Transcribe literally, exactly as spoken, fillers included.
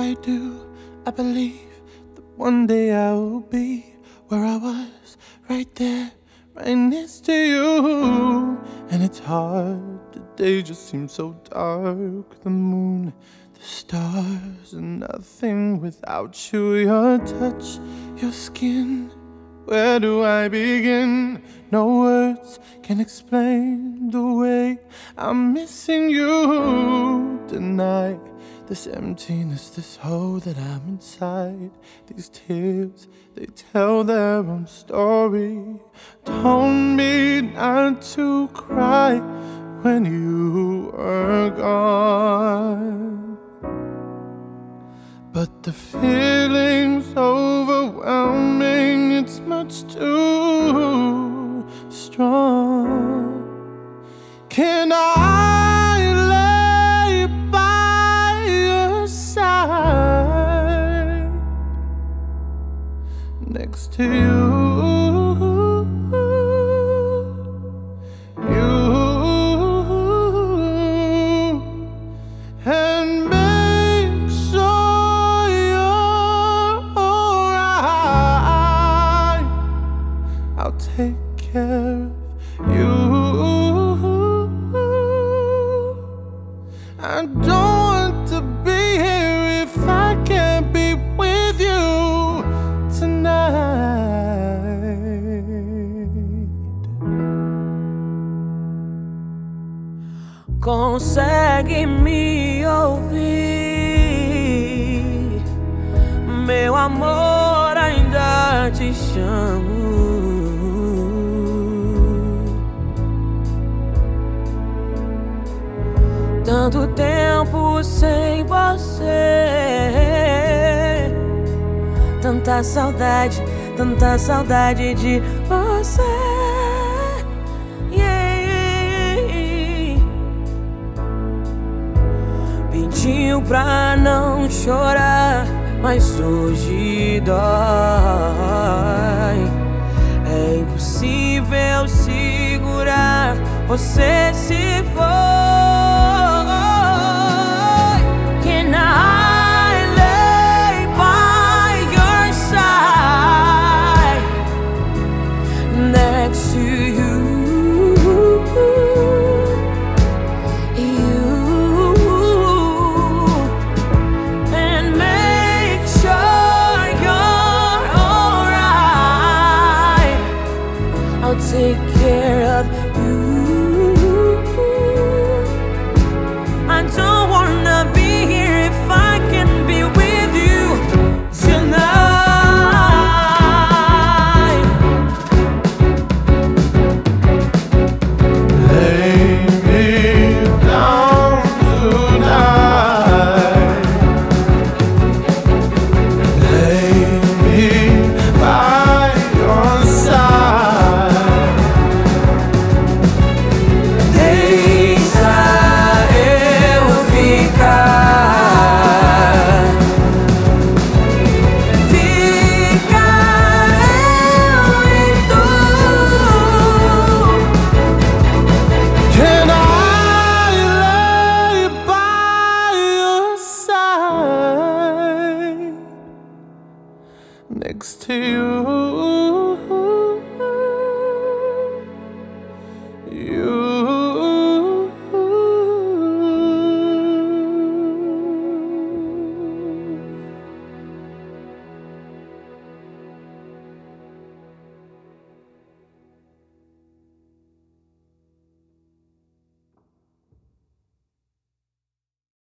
I do, I believe that one day I will be where I was, right there, right next to you. And it's hard, the day just seems so dark. The moon, the stars, and nothing without you. Your touch, your skin, where do I begin? No words can explain the way I'm missing you tonight. This emptiness, this hole that I'm inside. These tears, they tell their own story. Told me not to cry when you were gone, but the feeling's overwhelming. It's much too strong. Can I lay by your side, next to you, you, and make sure you're alright? I'll take care of you. I don't want to be here if I can't be with you tonight. Consegue me ouvir, meu amor, ainda te chamo. Tanto tempo sem você, tanta saudade, tanta saudade de você. Yeah. Pediu pra não chorar, mas hoje dói. É impossível segurar, você se foi. I'll take care of you. I don't wanna be here if I can be with you tonight. Lay me down tonight. Lay me by your side. Next to you.